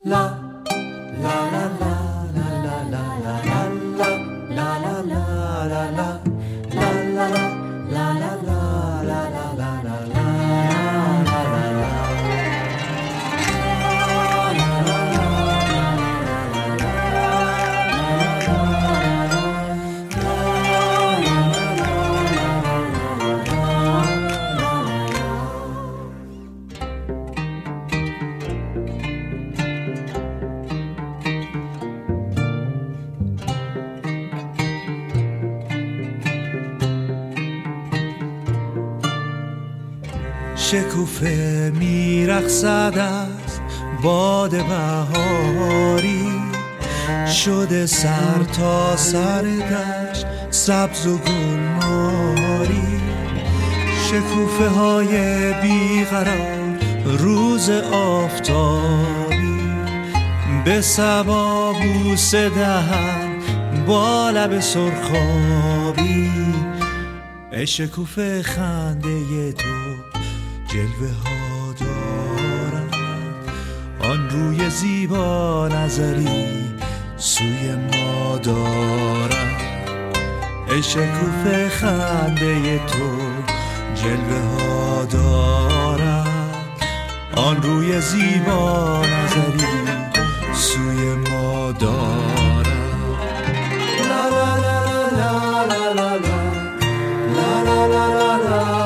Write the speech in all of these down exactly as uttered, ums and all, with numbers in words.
شکوفه میرقصد از باد بهاری، شده سر تا سر دشت سبز و گلناری. شکوفه های بیقرار روز آفتابی، به صبا بوسه دهن با لب سرخابی. ای شکوفه خنده تو جلوه ها دارد، آن روی زیبا نظری سوی ما دارد. ای شکوفه خنده تو جلوه ها دارد، آن روی زیبا نظری سوی ما دارد. لا لا لا لا لا لا لا لا لا لا لا.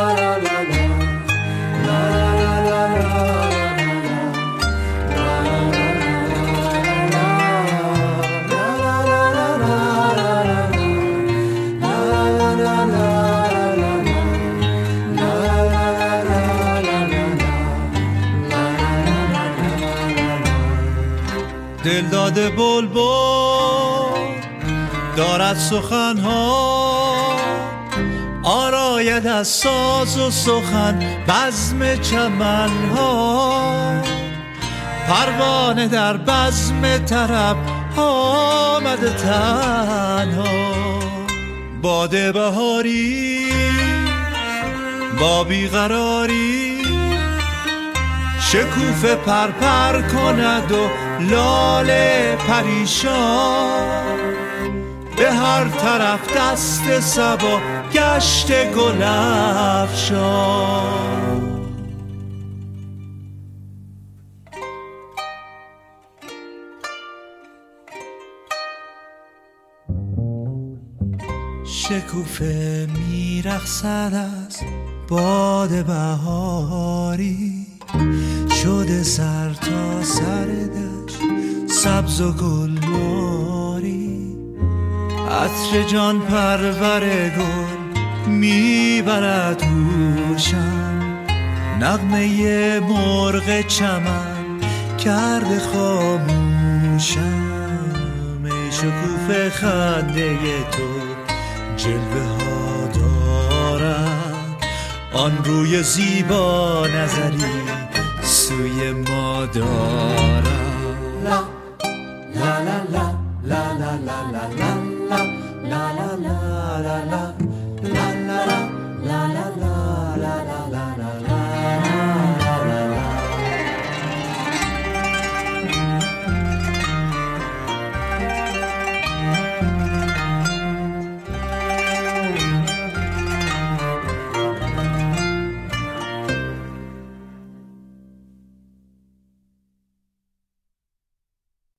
دل داده بلبل دارد سخنها، آراید از ساز و سخن بزم چمنها. پروانه در بزم طرب آمده تنها، باد بهاری با بیقراری. شکوفه پر پر کند و لاله پریشان، به هر طرف دست صبا گشت گل افشان. شکوفه میرقصد از باد بهاری، شده سر تا سر دشت سبز و گلناری. عطر جان پرور گل میبرد هوشم، نغمه مرغ چمن کرده خاموشم. ای شکوفه خنده تو جلوه ها دارد، آن روی زیبا نظری سوی ما دارد. لا لا لا لا لا لا لا لا